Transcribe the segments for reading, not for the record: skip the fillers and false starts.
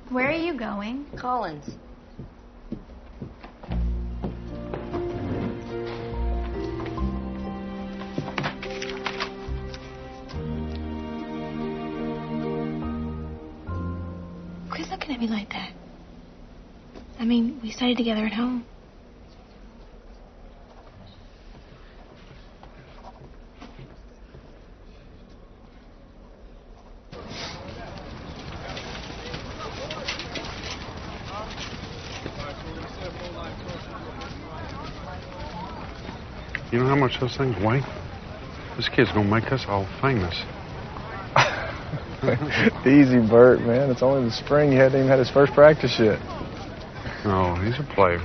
Where are you going? Collins. Quit looking at me like that. I mean, we studied together at home. You know how much those things weigh? This kid's gonna make us all famous. Easy, Bert, man. It's only the spring. He hadn't even had his first practice yet. Oh, he's a player.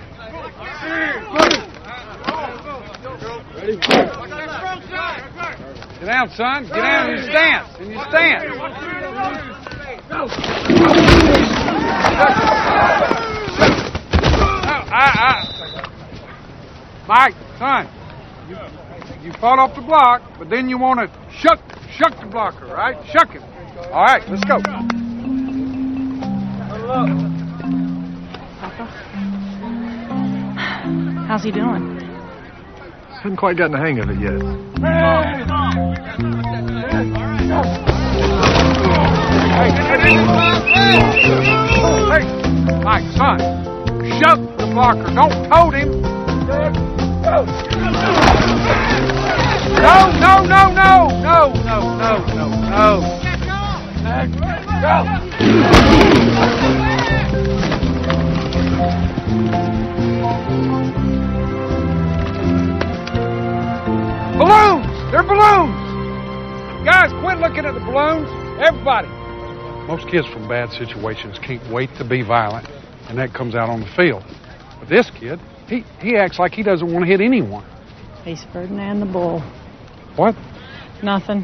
Get down, son. Get down in your stance. In your stance. Mike, son, you fought off the block, but then you want to shuck the blocker, right? Shuck him. All right, let's go. Papa? How's he doing? Hadn't quite gotten the hang of it yet. Hey, Mike, son, shuck the blocker. Don't tote him. No. Balloons! They're balloons! Guys, quit looking at the balloons. Everybody. Most kids from bad situations can't wait to be violent, and that comes out on the field. But this kid, he acts like he doesn't want to hit anyone. He's Ferdinand the Bull. What? Nothing.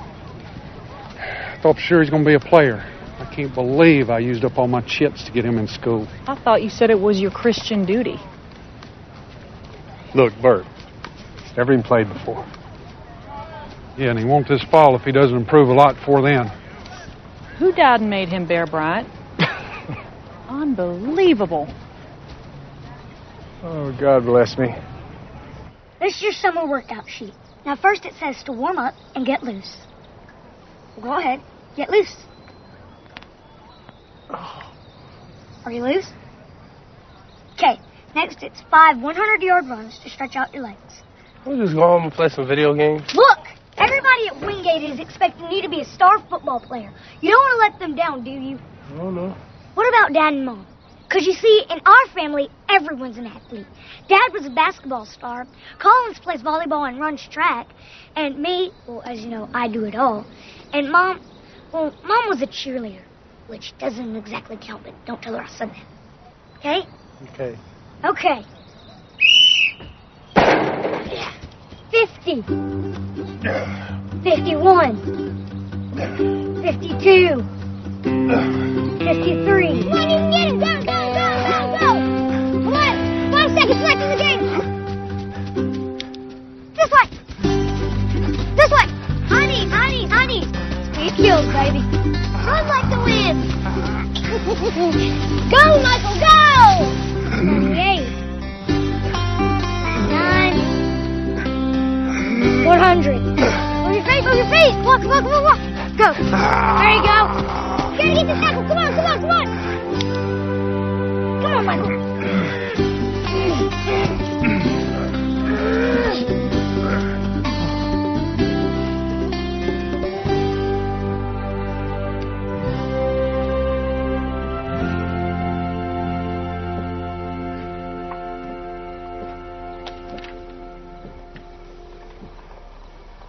I thought for sure he's going to be a player. I can't believe I used up all my chips to get him in school. I thought you said it was your Christian duty. Look, Bert, he's never even played before. Yeah, and he won't this fall if he doesn't improve a lot before then. Who died and made him Bear Bryant? Unbelievable. Oh, God bless me. This is your summer workout sheet. Now, first it says to warm up and get loose. Well, go ahead, get loose. Are you loose? Okay, next it's 5 100-yard runs to stretch out your legs. We'll just go home and play some video games. Look! Everybody at Wingate is expecting you to be a star football player. You don't want to let them down, do you? I don't know. What about Dad and Mom? Because you see, in our family, everyone's an athlete. Dad was a basketball star. Collins plays volleyball and runs track. And me, well, as you know, I do it all. And Mom was a cheerleader, which doesn't exactly count, but don't tell her I said that. Okay? Okay. Okay. 50. 51. 52. 53. Come on, you can get it. Go. Come on. 5 seconds left in the game. This way. Honey. Speed kills, baby. Run like the wind. Go, Michael, go. 98. 9. 100. Move your feet. Walk. Go. There you go. You gotta get the tackle. Come on. Come on, Michael.